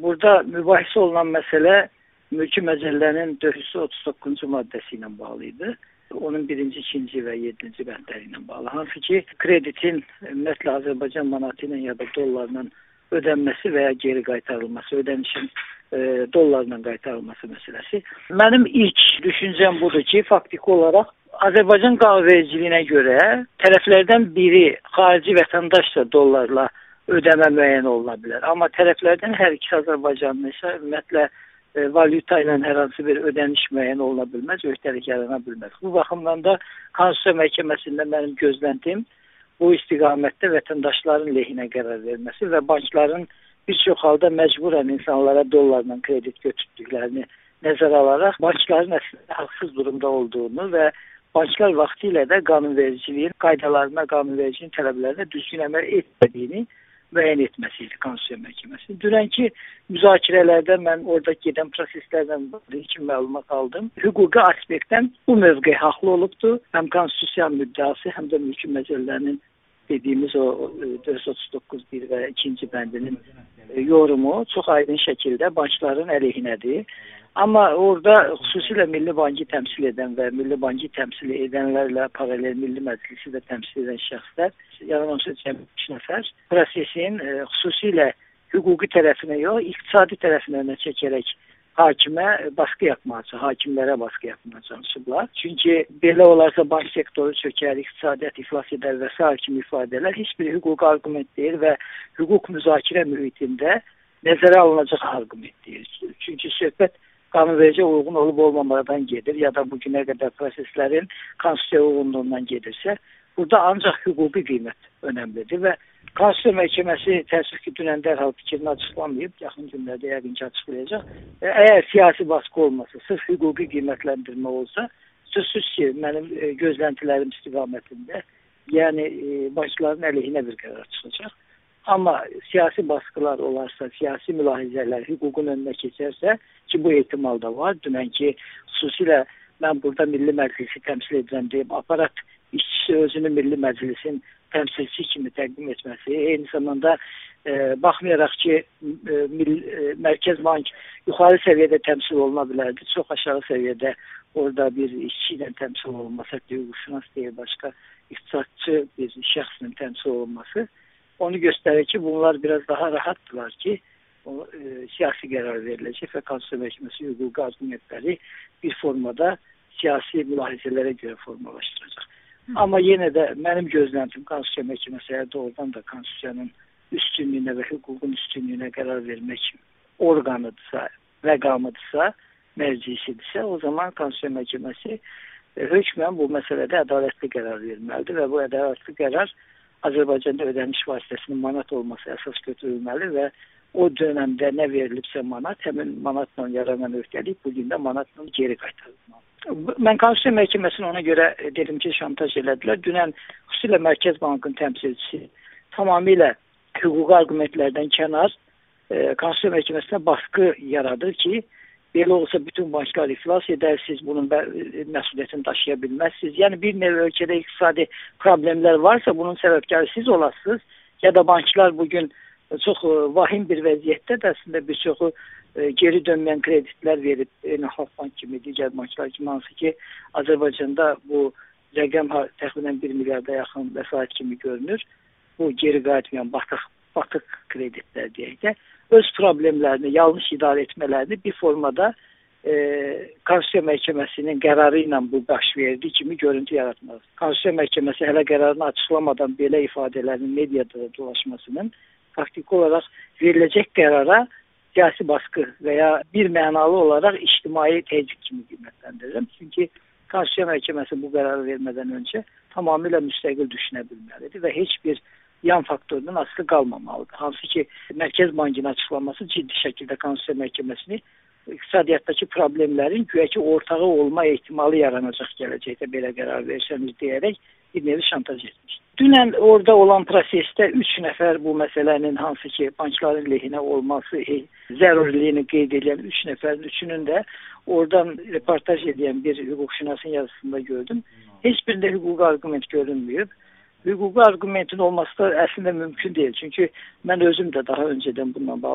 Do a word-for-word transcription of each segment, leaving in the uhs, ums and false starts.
burada mübahisə olunan məsələ Mülki Məcəllənin dörd yüz otuz doqquzuncu maddəsi ilə bağlı idi. Onun birinci, ikinci və yeddinci bəndləri ilə bağlı. Hansı ki, kreditin ümumiyyətlə Azərbaycan manatı ilə ya da dollarla ödənməsi və ya geri qaytarılması, ödənişin e, dollarla qaytarılması məsələsi. Mənim ilk düşüncəm budur ki, faktiki olaraq Azərbaycan qanunvericiliyinə görə tərəflərdən biri xarici vətəndaşsa dollarla ödəmə müəyyən oluna bilər. Amma tərəflərdən hər iki Azərbaycanlı isə ümumiyyətlə e, valyuta ilə hər hansı bir ödəniş müəyyən oluna bilməz, öhdəlik yarana bilməz. Bu baxımdan da Konstitusiya Məhkəməsində mənim gözləntim bu istiqamətdə vətəndaşların lehinə qərar verməsi və bankların bir çox halda məcburən insanlara dollarla kredit götürdüklərini nəzərə alaraq bankların əslində haqsız durumda olduğunu və banklar vaxtilə də qanunvericiliyin qaydalarına, qanunvericiliyin tələblərinə düzgün əməl etmədiyini müəyyən etməsi idi Konstitusiya Məhkəməsi. Dünənki müzakirələrdə mən orada gedən proseslərdən iki məlumat aldım. Hüquqi aspektdən bu mövqe haqlı olubdur. Həm konstitusiya müddəası, həm də Mülki Məcəllənin dediyimiz o dörd yüz otuz doqquz bir və ikinci bəndinin yorumu çox aydın şəkildə bankların əleyhinədir. Amma orada xüsusilə Milli Bankı təmsil edən və Milli Bankı təmsil edənlərlə paralel Milli Məclisi də təmsil edən şəxslər, yanılmıramsa cəmi üç nəfər prosesin e, xüsusilə hüquqi tərəfinə yox, iqtisadi tərəfinə önə çəkərək hakimə baskı yapmağa, hakimlərə baskı yapmağa çalışıblar. Çünki belə olarsa bank sektoru çökər, iqtisadiyyat iflas edər və sair kimi ifadələr heç bir hüquqi arqument deyil və hüquq müzakirə mühitində nəzərə alınacaq arqument deyil. Çünki söhbət qanunvericiyə uyğun olub olmamadan gedir ya da bugünə qədər proseslərin konstitusiyaya uyğunluğundan gedirsə, burada ancaq hüquqi qiymət önəmlidir və Konstitusiya Məhkəməsi təəssüf ki, dünən dərhal fikrini açıqlamayıb, yaxın günlərdə yəqin ki, açıqlayacaq. Əgər siyasi baskı olmasa, sırf hüquqi qiymətləndirmə olsa, sözsüz ki, mənim gözləntilərim istiqamətində, yəni başçıların əleyhinə bir qərar çıxacaq. Amma siyasi baskılar olarsa, siyasi mülahizələr hüququn önünə keçərsə, ki, bu ehtimal da var. Dünənki xüsusilə mən burada Milli Məclisi təmsil edirəm deyib, aparat işçisi özünü Milli Məclisin təmsilçi kimi təqdim etməsi, eyni zamanda e, baxmayaraq ki, e, mil, e, Mərkəz Bank yuxarı səviyyədə təmsil oluna bilərdi, çox aşağı səviyyədə orada bir işçi ilə təmsil olunması, hüquqşünas deyil, başqa iqtisadçı bir şəxslə təmsil olunması onu göstərir ki, bunlar biraz daha rahatdırlar ki, o, e, siyasi qərar veriləcək və Konstitusiya Məhkəməsi hüquqi argumentləri bir formada siyasi mülahizələrə görə formalaşdıracaq. Amma yenə də mənim gözləntim Konstitusiya Məhkəməsi əgər doğrudan da Konstitusiyanın üstünlüyünə və hüququn üstünlüyünə qərar vermək orqanıdırsa, məqamıdırsa, mərcisidirsə, o zaman Konstitusiya Məhkəməsi e, hökmən bu məsələdə ədalətli qərar verməlidir və bu ədalətli qərar Azərbaycanda ödəniş vasitəsinin manat olması əsas götürülməli və o dönəmdə nə verilibsə manat, həmin manatla yaranan öhdəlik bugün də manatla geri qaytarılmalı. Mən Konstitusiya Məhkəməsini ona görə dedim ki, şantaj elədilər. Dünən xüsusilə Mərkəz Bankın təmsilçisi tamamilə hüquqi argumentlərdən kənar e, Konstitusiya Məhkəməsinə baskı yaradır ki, belə olsa bütün banklar iflas edər, siz bunun məsuliyyətini daşıya bilməzsiniz. Yəni bir növ ölkədə iqtisadi problemlər varsa bunun səbəbkarı siz olasınız ya da banklar bugün çox vahim bir vəziyyətdə də əslində bir çoxu e, geri dönməyən kreditlər verib Beynəlxalq Bank kimi, digər banklar kimi, hansı ki Azərbaycanda bu rəqəm təxminən bir milyarda yaxın vəsait kimi görünür. Bu geri qayıtmayan batıq, batıq kreditlər deyək də öz problemlərini, yanlış idarə etmələrini bir formada e, Konstitusiya Məhkəməsinin qərarı ilə bu baş verdiyi kimi görüntü yaratmaz. Konstitusiya Məhkəməsi hələ qərarını açıqlamadan belə ifadələrin mediada dolaşmasının faktiki olaraq veriləcək qərara siyasi baskı və ya bir mənalı olaraq ictimai təzyiq kimi qiymətləndirirəm. Çünki Konstitusiya Məhkəməsi bu qərarı vermədən öncə tamamilə müstəqil düşünə bilməlidir və heç bir yan faktordan asılı qalmamalıdır. Hansı ki, Mərkəz Bankının açıqlaması ciddi şəkildə Konstitusiya Məhkəməsini iqtisadiyyatdakı problemlərin güya ki, ortağı olma ehtimalı yaranacaq gələcəkdə belə qərar versəniz deyərək bir nevi şantaj etmiş. Dünən orada olan prosesdə üç nəfər bu məsələnin hansı ki, bankların lehinə olması e, zəruriliyini qeyd edən üç nəfərin üçünün də oradan reportaj edən bir hüquqşünasın yazısında gördüm. Heç birində hüquqi arqument görünməyib. Hüquqi arqumentin olması da əslində mümkün deyil. Çünki mən özüm də daha öncədən bununla bağlı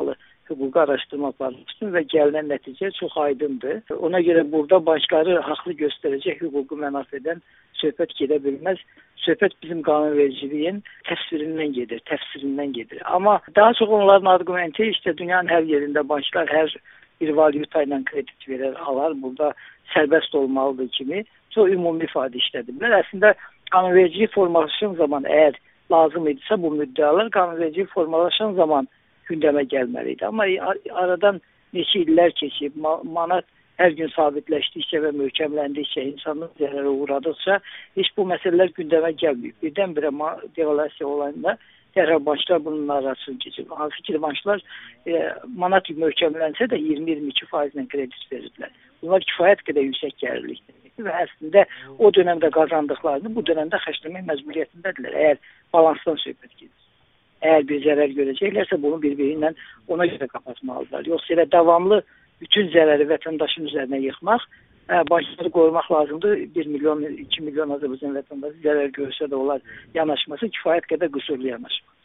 hüquqi araşdırma aparılsın və gələn nəticə çox aydındır. Ona görə burada bankları haqlı göstərəcək hüquqi mənafedən söhbət gedə bilməz. Söhbət bizim qanunvericiliyin təsvirindən gedir, təfsirindən gedir. Amma daha çox onların arqumenti işte dünyanın hər yerində banklar hər bir valyuta ilə kredit verər, alar. Burada sərbəst olmalıdır kimi çox ümumi ifadə işlədiblər. Əslində qanunvericilik formalaşan zaman əgər lazım idisə bu müddəalar qanunvericilik formalaşan zaman gündəmə gəlməli idi. Amma aradan neçə illər keçib, manat hər gün sabitləşdikcə və möhkəmləndikcə, insanın zərərə uğradıqca heç bu məsələlər gündəmə gəlməyib. Birdən-birə devalasiya olayında dərhal banklar bunun arasını keçib. Hansı ki, banklar e, manat möhkəmlənsə də iyirmi iyirmi iki faizlə kredit verirlər. Bunlar kifayət qədər yüksək gəlirlikdir və əslində o dönəmdə qazandıqlarını bu dönəmdə xərcləmək məcburiyyətindədirlər. Əgər balansdan söhbət gedir. Əgər bir zərər görəcəklərsə bunu bir-biri ilə ona görə kapatmalıdırlar. Yoxsa elə davamlı bütün zərəri vətəndaşın üzərinə yıxmaq, ə, bankları qorumaq lazımdır. bir milyon, iki milyon Azərbaycan vətəndaşı zərər görsə də onlar yanaşması kifayət qədər qüsurlu yanaşma.